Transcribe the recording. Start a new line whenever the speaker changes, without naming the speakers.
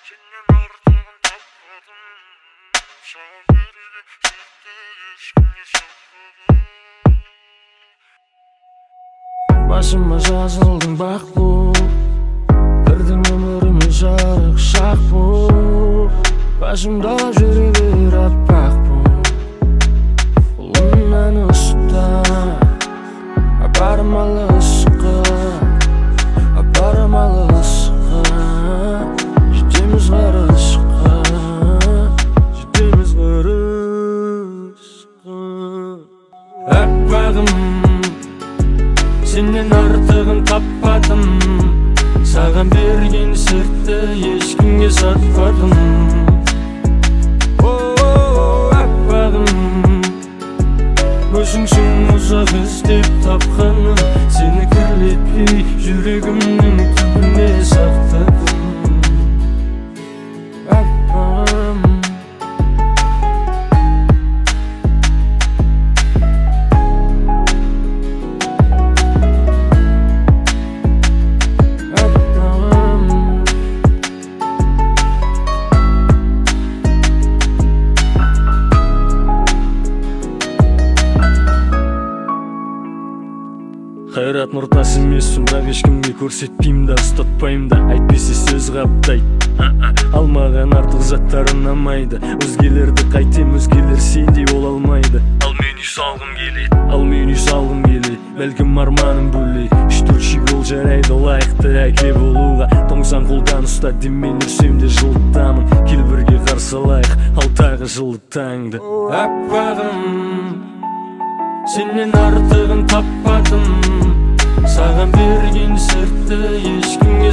Senden артығын таппадым. Саған беруге сертті ешкімге сатпадым.
Başıma жазылдың бақ бұл, кірдің өміріме жарық шақ бұл. Başımda жүре бер аппақ бұл, қолымнан ұста, апарым алысқа, апарым алысқа. Жетеміз ғарышқа, жетеміз ғарышқа. Аппағым, сенен артығын таппадым. Саған берген сертті ешкімге сатпадым. Аппағым, өзіңсің ұзақ іздеп тапқаным. Сені кірлетпей жүрегімнің түбіне сақтадым. Аппағым, қайрат нұртас емеспін, бірақ ешкімге көрсетпеймін да, ұстатпаймын да. Әйтпесе сөз қаптайды, алмаған артық заттар ұнамайды. Өзгелерді қайтем, өзгелер сендей бола алмайды. Ал мен үй салғым келеді, бәлкім арманым бөлей. 3-4 жол жарайды лайықты әке болуға. Тоңсан қолдан ұста демен үрсем де жылытамын. Кел бірге қарсы алайық алтағы жылы таңды. Аппағым, сенен артығын таппадым. Саған берген сертті ешкімге